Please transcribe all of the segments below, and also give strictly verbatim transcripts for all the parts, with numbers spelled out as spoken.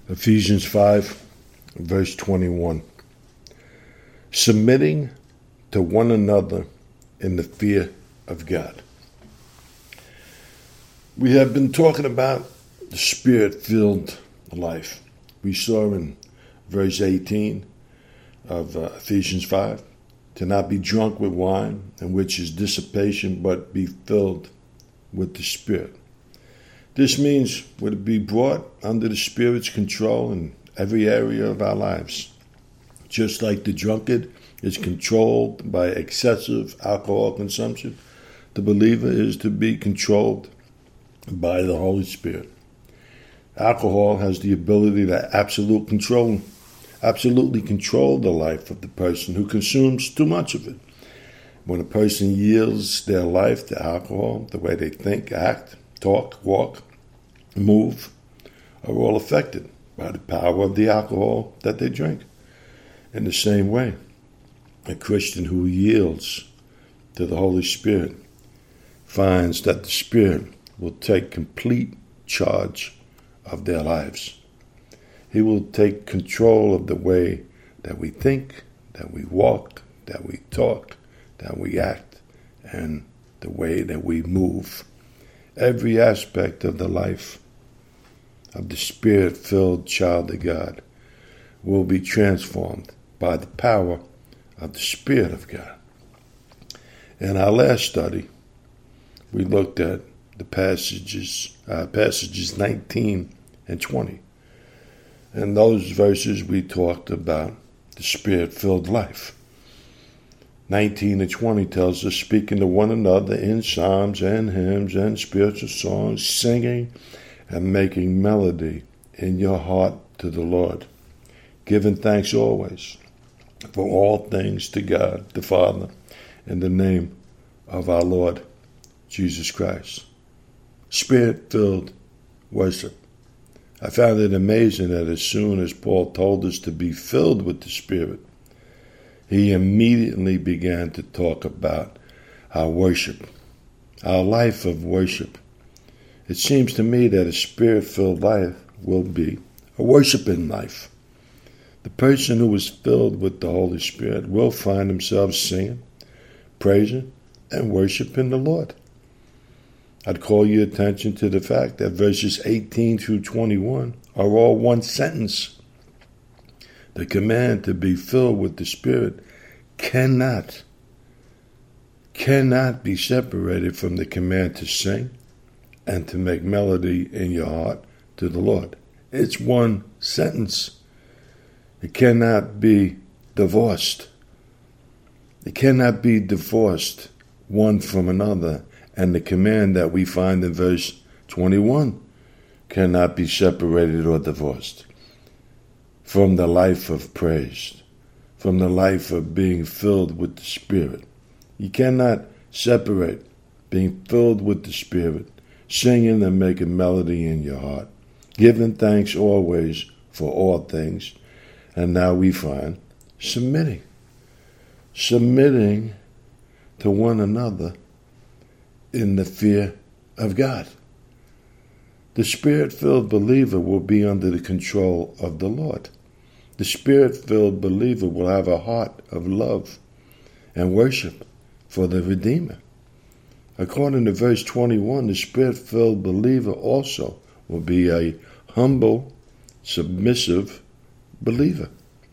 Ephesians five, verse twenty-one. Submitting to one another in the fear of God. We have been talking about the Spirit-filled life. We saw in verse eighteen of uh, Ephesians five, to not be drunk with wine, in which is dissipation, but be filled with the Spirit. This means we're to be brought under the Spirit's control in every area of our lives. Just like the drunkard is controlled by excessive alcohol consumption, the believer is to be controlled by the Holy Spirit. Alcohol has the ability to absolute control, absolutely control the life of the person who consumes too much of it. When a person yields their life to alcohol, the way they think, act, talk, walk, move, are all affected by the power of the alcohol that they drink. In the same way, a Christian who yields to the Holy Spirit finds that the Spirit will take complete charge of their lives. He will take control of the way that we think, that we walk, that we talk, that we act, and the way that we move. Every aspect of the life of the Spirit-filled child of God will be transformed by the power of the Spirit of God. In our last study, we looked at the passages, uh, passages nineteen and twenty. In those verses, we talked about the Spirit-filled life. nineteen and twenty tells us, speaking to one another in psalms and hymns and spiritual songs, singing and making melody in your heart to the Lord, giving thanks always for all things to God the Father in the name of our Lord Jesus Christ. Spirit-filled worship. I found it amazing that as soon as Paul told us to be filled with the Spirit, he immediately began to talk about our worship, our life of worship. It seems to me that a Spirit-filled life will be a worshiping life. The person who is filled with the Holy Spirit will find himself singing, praising, and worshiping the Lord. I'd call your attention to the fact that verses eighteen through twenty-one are all one sentence. The command to be filled with the Spirit cannot, cannot be separated from the command to sing and to make melody in your heart to the Lord. It's one sentence. It cannot be divorced. It cannot be divorced one from another. And the command that we find in verse twenty-one cannot be separated or divorced from the life of praise, from the life of being filled with the Spirit. You cannot separate being filled with the Spirit, singing and making melody in your heart, giving thanks always for all things. And now we find submitting, submitting to one another in the fear of God. The Spirit-filled believer will be under the control of the Lord. The Spirit-filled believer will have a heart of love and worship for the Redeemer. According to verse twenty-one, the Spirit-filled believer also will be a humble, submissive believer.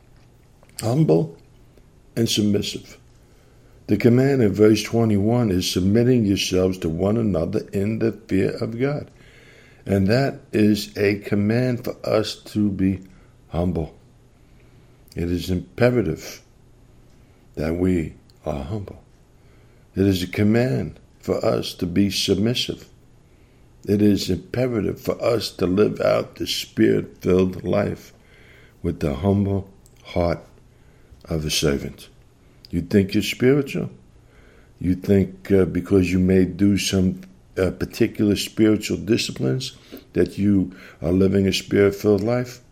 Humble and submissive. The command in verse twenty-one is submitting yourselves to one another in the fear of God. And that is a command for us to be humble. It is imperative that we are humble. It is a command for us to be submissive. It is imperative for us to live out the Spirit-filled life with the humble heart of a servant. You think you're spiritual? You think uh, because you may do some uh, particular spiritual disciplines that you are living a Spirit-filled life?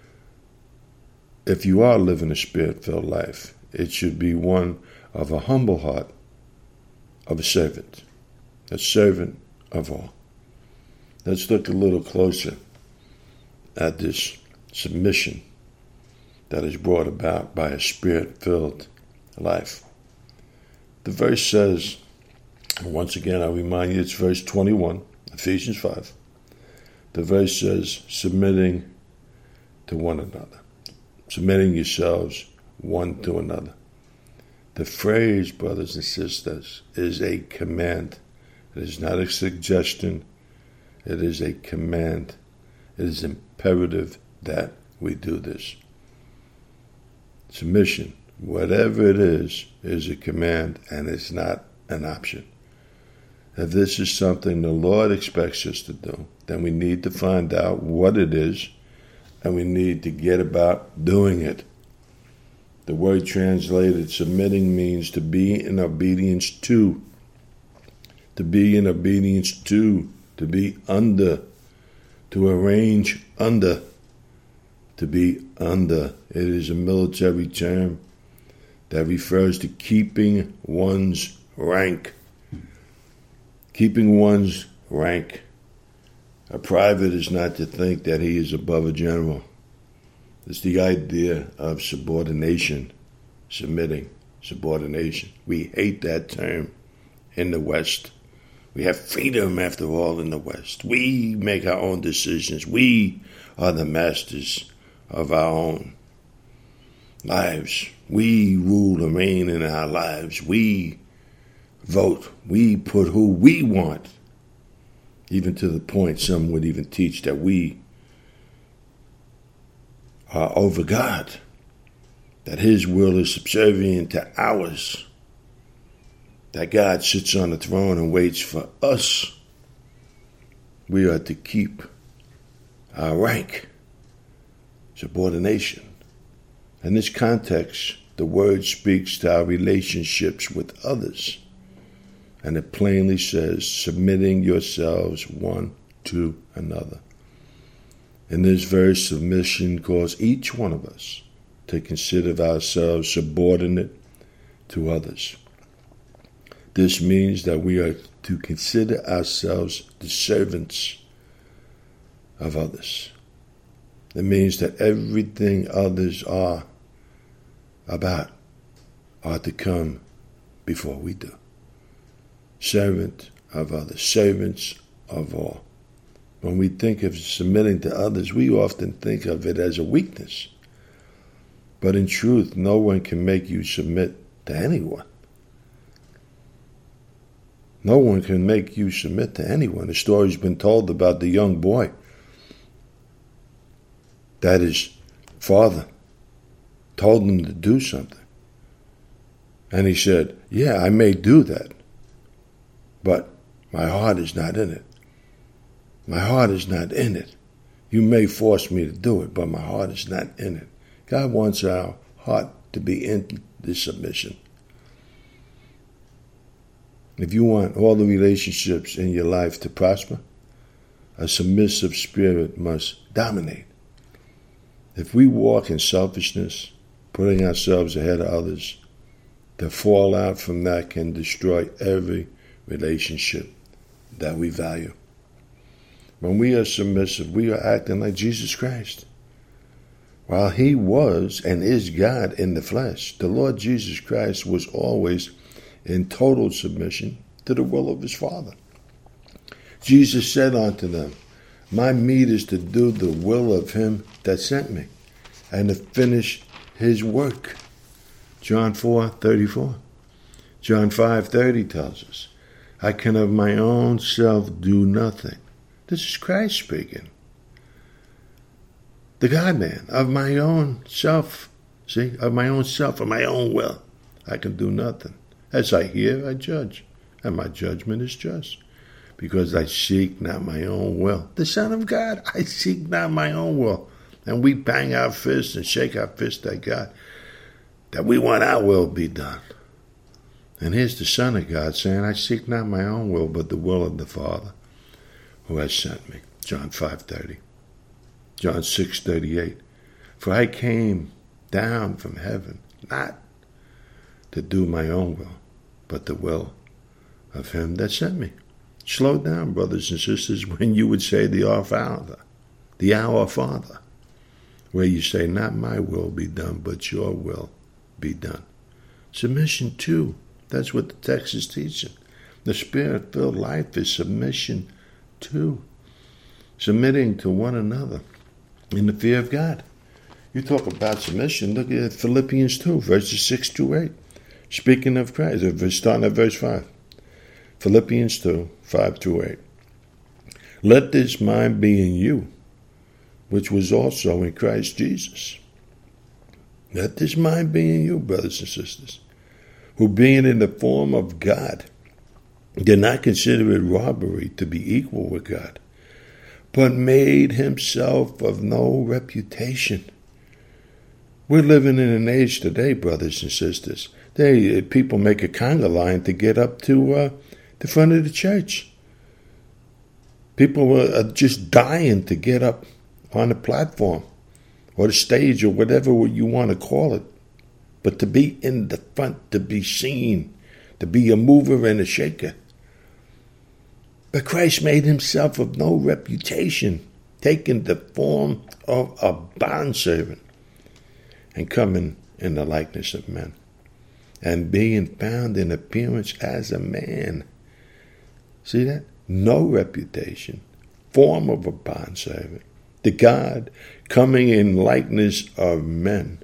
If you are living a Spirit-filled life, it should be one of a humble heart of a servant, a servant of all. Let's look a little closer at this submission that is brought about by a spirit-filled life. The verse says, and once again I remind you, it's verse twenty-one, Ephesians five. The verse says, submitting to one another. Submitting yourselves one to another. The phrase, brothers and sisters, is a command. It is not a suggestion. It is a command. It is imperative that we do this. Submission, whatever it is, is a command, and it's not an option. If this is something the Lord expects us to do, then we need to find out what it is, and we need to get about doing it. The word translated submitting means to be in obedience to. To be in obedience to. To be under. To arrange under. To be under. It is a military term that refers to keeping one's rank. Keeping one's rank. A private is not to think that he is above a general. It's the idea of subordination, submitting, subordination. We hate that term in the West. We have freedom, after all, in the West. We make our own decisions. We are the masters of our own lives. We rule and reign in our lives. We vote. We put who we want. Even to the point some would even teach that we are over God, that his will is subservient to ours, that God sits on the throne and waits for us. We are to keep our rank, subordination. In this context, the word speaks to our relationships with others, and it plainly says, submitting yourselves one to another. In this verse, submission calls each one of us to consider ourselves subordinate to others. This means that we are to consider ourselves the servants of others. It means that everything others are about are to come before we do. Servant of others, servants of all. When we think of submitting to others, we often think of it as a weakness. But in truth, no one can make you submit to anyone. No one can make you submit to anyone. A story's been told about the young boy that his father told him to do something. And he said, yeah, I may do that, but my heart is not in it. My heart is not in it. You may force me to do it, but my heart is not in it. God wants our heart to be in this submission. If you want all the relationships in your life to prosper, a submissive spirit must dominate. If we walk in selfishness, putting ourselves ahead of others, the fallout from that can destroy every relationship that we value. When we are submissive, we are acting like Jesus Christ. While he was and is God in the flesh, the Lord Jesus Christ was always in total submission to the will of his Father. Jesus said unto them, my meat is to do the will of him that sent me, and to finish his work. John four thirty-four. John five thirty tells us, I can of my own self do nothing. This is Christ speaking. The God-man, of my own self, see, of my own self, of my own will, I can do nothing. As I hear, I judge, and my judgment is just, because I seek not my own will. The Son of God, I seek not my own will. And we bang our fists and shake our fists at God, that we want our will be done. And here's the Son of God saying, I seek not my own will, but the will of the Father who has sent me. John five thirty. John six thirty-eight. For I came down from heaven, not to do my own will, but the will of him that sent me. Slow down, brothers and sisters, when you would say the Our Father, the Our Father. where you say, not my will be done, but your will be done. Submission too. That's what the text is teaching. The Spirit-filled life is submission too. Submitting to one another in the fear of God. You talk about submission, look at Philippians two, verses six to eight. Speaking of Christ, starting at verse five. Philippians two, five to eight. Let this mind be in you, which was also in Christ Jesus. Let this mind be in you, brothers and sisters, who being in the form of God, did not consider it robbery to be equal with God, but made himself of no reputation. We're living in an age today, brothers and sisters. They people make a conga line to get up to uh, the front of the church. People are just dying to get up on the platform or the stage or whatever you want to call it. But to be in the front, to be seen, to be a mover and a shaker. But Christ made himself of no reputation, taking the form of a bondservant and coming in the likeness of men, and being found in appearance as a man. See that? No reputation, form of a bondservant. The God coming in likeness of men,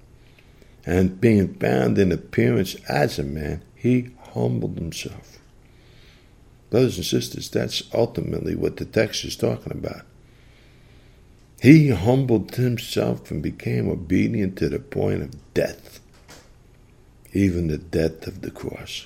and being found in appearance as a man, he humbled himself. Brothers and sisters, that's ultimately what the text is talking about. He humbled himself and became obedient to the point of death, even the death of the cross.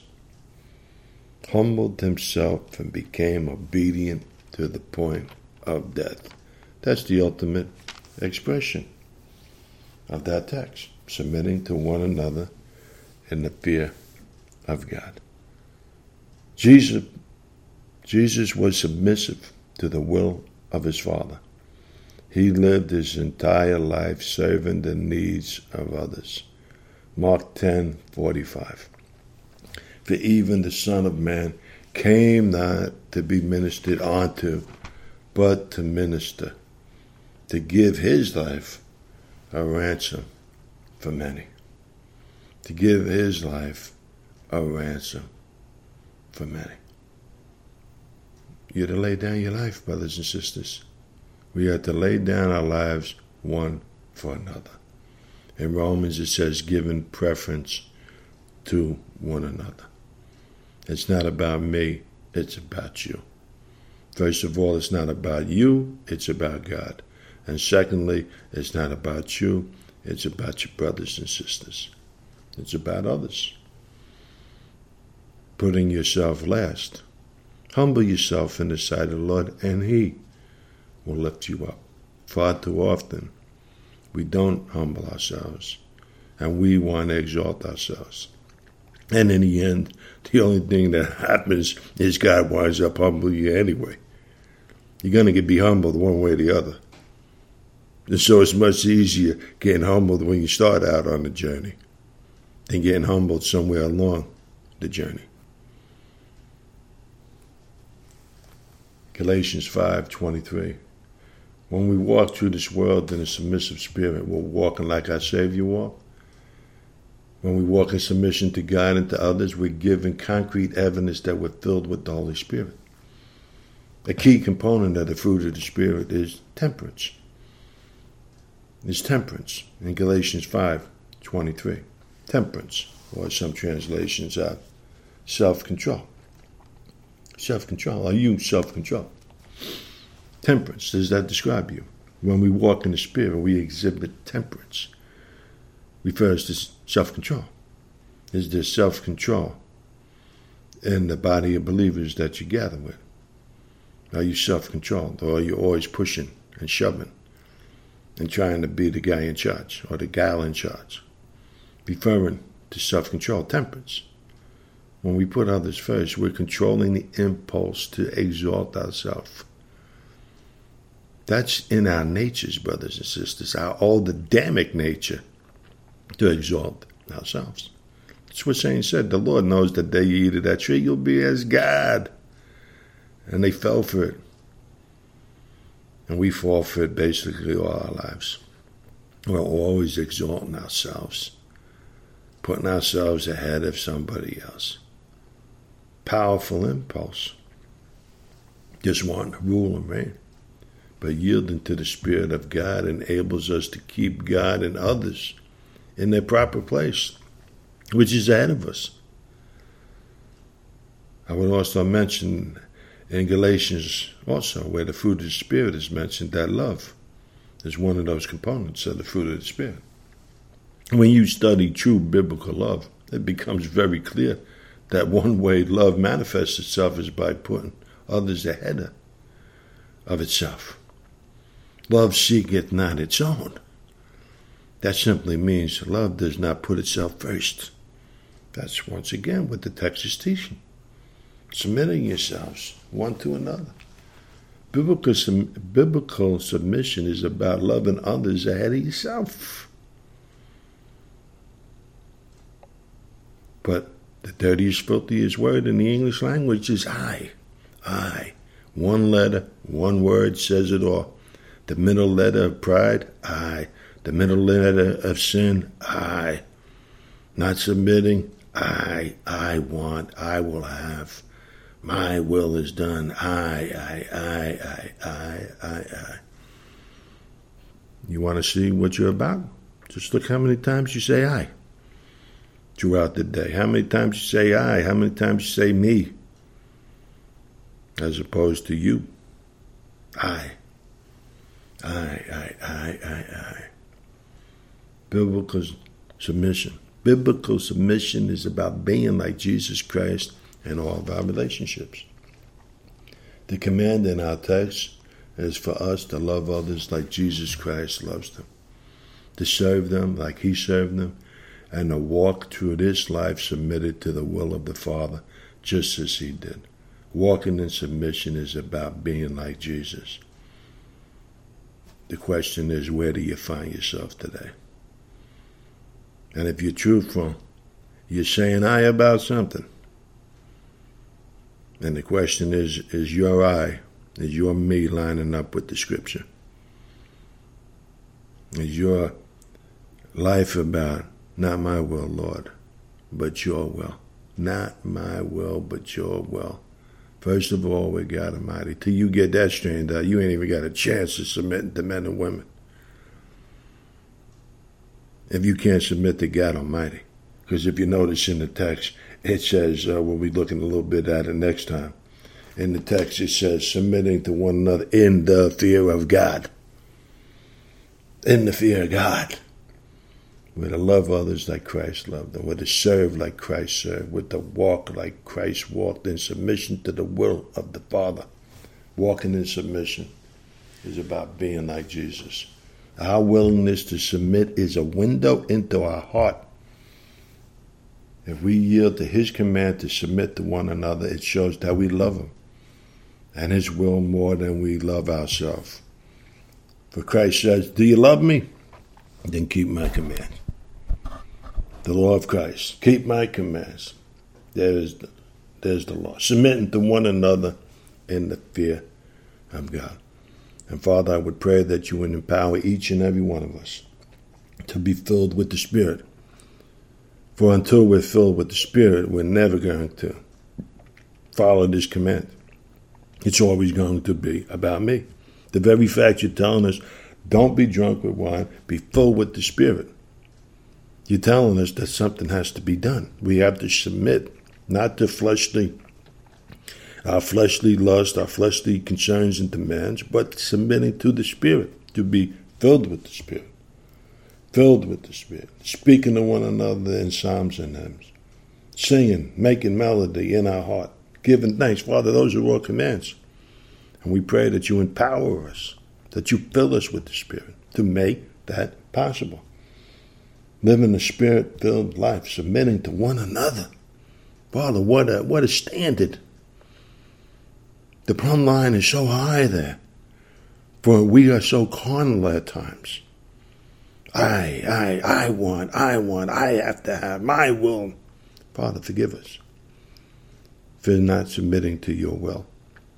Humbled himself and became obedient to the point of death. That's the ultimate expression of that text, submitting to one another in the fear of God. Jesus, Jesus was submissive to the will of his Father. He lived his entire life serving the needs of others. Mark ten forty-five. For even the Son of Man came not to be ministered unto, but to minister, to give his life a ransom for many. To give his life a ransom for many. You're to lay down your life, brothers and sisters. We are to lay down our lives one for another. In Romans it says, giving preference to one another. It's not about me, it's about you. First of all, it's not about you, it's about God. And secondly, it's not about you, it's about your brothers and sisters. It's about others. Putting yourself last. Humble yourself in the sight of the Lord, and he will lift you up. Far too often, we don't humble ourselves, and we want to exalt ourselves. And in the end, the only thing that happens is God winds up humbling you anyway. You're going to be humbled one way or the other. And so it's much easier getting humbled when you start out on the journey than getting humbled somewhere along the journey. Galatians five twenty-three. When we walk through this world in a submissive spirit, we're walking like our Savior walked. When we walk in submission to God and to others, we're giving concrete evidence that we're filled with the Holy Spirit. A key component of the fruit of the Spirit is temperance. It's temperance in Galatians five twenty-three. Temperance, or some translations are self-control. Self-control. Are you self-control? Temperance, does that describe you? When we walk in the Spirit, we exhibit temperance. Refers to self-control. Is there self-control in the body of believers that you gather with? Are you self-controlled, or are you always pushing and shoving and trying to be the guy in charge or the gal in charge? Referring to self-control, temperance. When we put others first, we're controlling the impulse to exalt ourselves. That's in our natures, brothers and sisters, our old Adamic nature, to exalt ourselves. That's what Saint said. The Lord knows that day you eat of that tree, you'll be as God. And they fell for it. And we fall for it basically all our lives. We're always exalting ourselves, putting ourselves ahead of somebody else. Powerful impulse. Just wanting to rule and reign. But yielding to the Spirit of God enables us to keep God and others in their proper place, which is ahead of us. I would also mention in Galatians also, where the fruit of the Spirit is mentioned, that love is one of those components of the fruit of the Spirit. When you study true biblical love, it becomes very clear that one way love manifests itself is by putting others ahead of itself. Love seeketh not its own. That simply means love does not put itself first. That's once again what the text is teaching. Submitting yourselves one to another. Biblical, biblical submission is about loving others ahead of yourself. But the dirtiest, filthiest word in the English language is I. I. One letter, one word says it all. The middle letter of pride, I. The middle letter of sin, I. Not submitting, I. I want, I will have. My will is done. I, I, I, I, I, I, I. You want to see what you're about? Just look how many times you say I throughout the day. How many times you say I? How many times you say me? As opposed to you. I. I, I, I, I, I. Biblical submission. Biblical submission is about being like Jesus Christ in all of our relationships. The command in our text is for us to love others like Jesus Christ loves them, to serve them like he served them, and to walk through this life submitted to the will of the Father, just as he did. Walking in submission is about being like Jesus. The question is, where do you find yourself today? And if you're truthful, you're saying I about something. And the question is, is your I, is your me lining up with the Scripture? Is your life about, not my will, Lord, but your will? Not my will, but your will. First of all, with God Almighty. Till you get that straightened out, you ain't even got a chance of submitting to men and women. If you can't submit to God Almighty. Because if you notice in the text, it says, uh, we'll be looking a little bit at it next time. In the text, it says, submitting to one another in the fear of God. In the fear of God. We're to love others like Christ loved them. We're to serve like Christ served. We're to walk like Christ walked in submission to the will of the Father. Walking in submission is about being like Jesus. Our willingness to submit is a window into our heart. If we yield to his command to submit to one another, it shows that we love him and his will more than we love ourselves. For Christ says, do you love me? Then keep my commands. The law of Christ. Keep my commands. There's the, there's the law. Submitting to one another in the fear of God. And Father, I would pray that you would empower each and every one of us to be filled with the Spirit. For until we're filled with the Spirit, we're never going to follow this command. It's always going to be about me. The very fact you're telling us, don't be drunk with wine, be filled with the Spirit. You're telling us that something has to be done. We have to submit, not to fleshly, our fleshly lust, our fleshly concerns and demands, but submitting to the Spirit, to be filled with the Spirit. Filled with the Spirit, speaking to one another in psalms and hymns, singing, making melody in our heart, giving thanks. Father, those are all commands. And we pray that you empower us, that you fill us with the Spirit to make that possible. Living a Spirit-filled life, submitting to one another. Father, what a, what a standard. The plumb line is so high there, for we are so carnal at times. I, I, I want, I want, I have to have my will. Father, forgive us for not submitting to your will.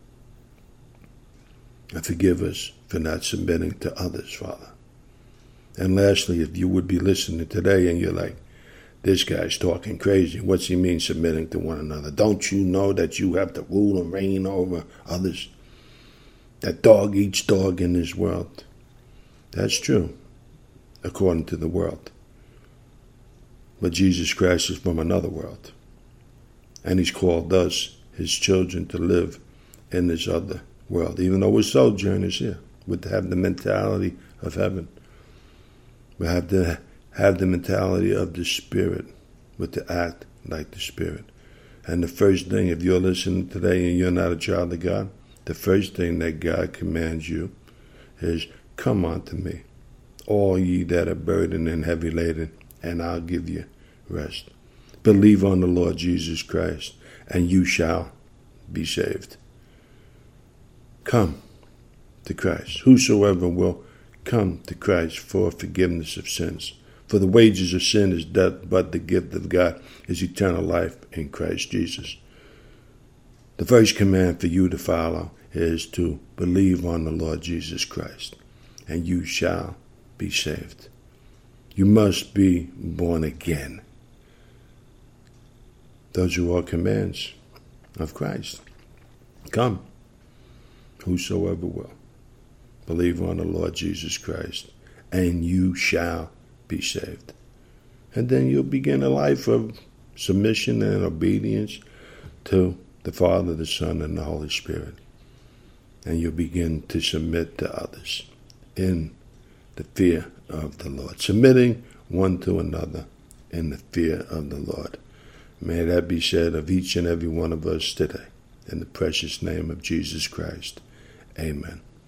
And forgive us for not submitting to others, Father. And lastly, if you would be listening today and you're like, this guy's talking crazy, what's he mean submitting to one another? Don't you know that you have to rule and reign over others? That dog eats dog in this world. That's true, according to the world. But Jesus Christ is from another world. And he's called us, his children, to live in this other world. Even though we're sojourners here, we have to have the mentality of heaven. We have to have the mentality of the Spirit, but to act like the Spirit. And the first thing, if you're listening today and you're not a child of God, the first thing that God commands you is, come unto me, all ye that are burdened and heavy laden, and I'll give you rest. Believe on the Lord Jesus Christ, and you shall be saved. Come to Christ. Whosoever will come to Christ for forgiveness of sins. For the wages of sin is death, but the gift of God is eternal life in Christ Jesus. The first command for you to follow is to believe on the Lord Jesus Christ, and you shall be saved. You must be born again. Those are all commands of Christ. Come, whosoever will, believe on the Lord Jesus Christ, and you shall be saved. And then you'll begin a life of submission and obedience to the Father, the Son, and the Holy Spirit. And you'll begin to submit to others in the fear of the Lord, submitting one to another in the fear of the Lord. May that be said of each and every one of us today. In the precious name of Jesus Christ. Amen.